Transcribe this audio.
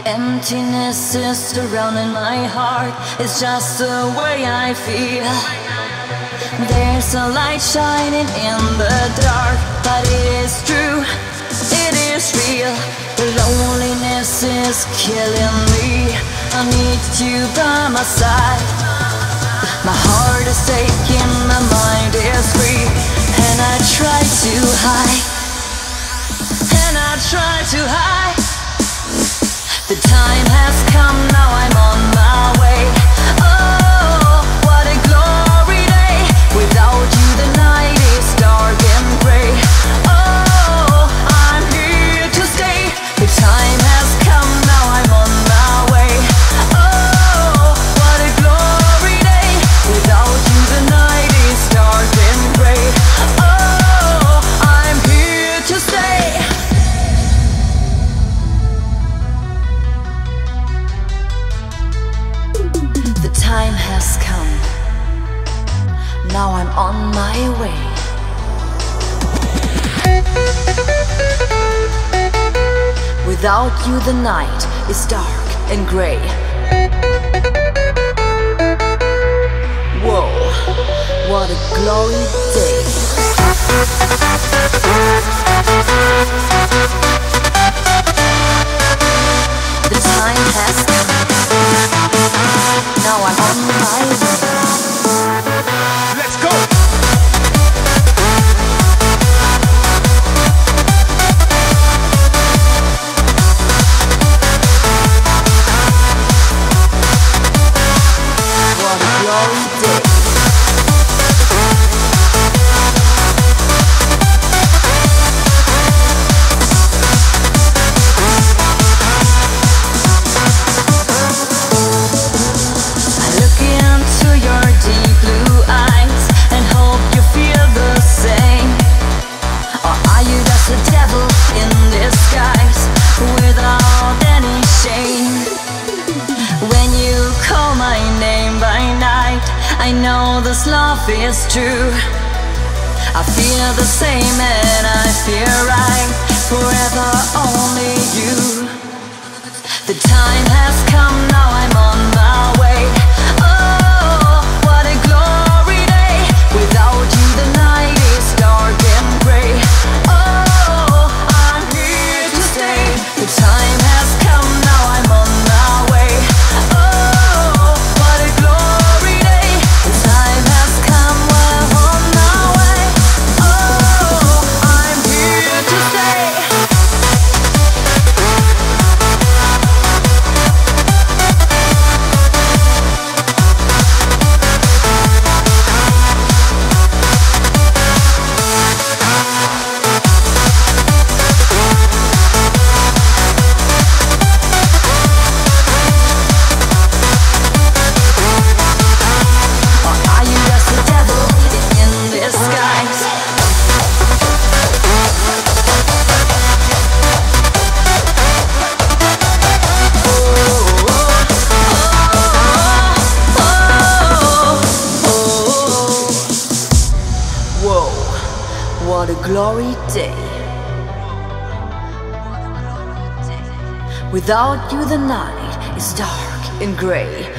Emptiness is surrounding my heart. It's just the way I feel. There's a light shining in the dark, but it is true, it is real. The loneliness is killing me. I need you by my side. My heart is aching, my mind is free, and I try to hide, and I try to hide. The time has come, now I'm on my way. Oh, what a glory day. Without you the night is dark and gray. Oh, I'm here to stay. The time has come, now I'm on my way. Oh, what a glory day. Without you the night is dark and gray. Oh, I'm here to stay. The time has come, now I'm on my way. Without you the night is dark and gray. Whoa, what a glory day. The time has come, now I'm on my way. Let's go! What a glory day. I look into your deep blue eyes and hope you feel the same. Or are you just a devil in disguise without any shame? When you call my name by night, I know this love is true. I feel the same and I feel right. Forever only you. The time has come, now I'm on my way. Oh, what a glory day. Without you the night is dark and gray. Oh, I'm here to stay. The time has come, now I'm on my way. Oh, what a glory day. The time has come, well, I'm on my way. Oh, I'm here to stay. Or are you just a devil in disguise? Whoa, what a glory day. Without you the night is dark and gray.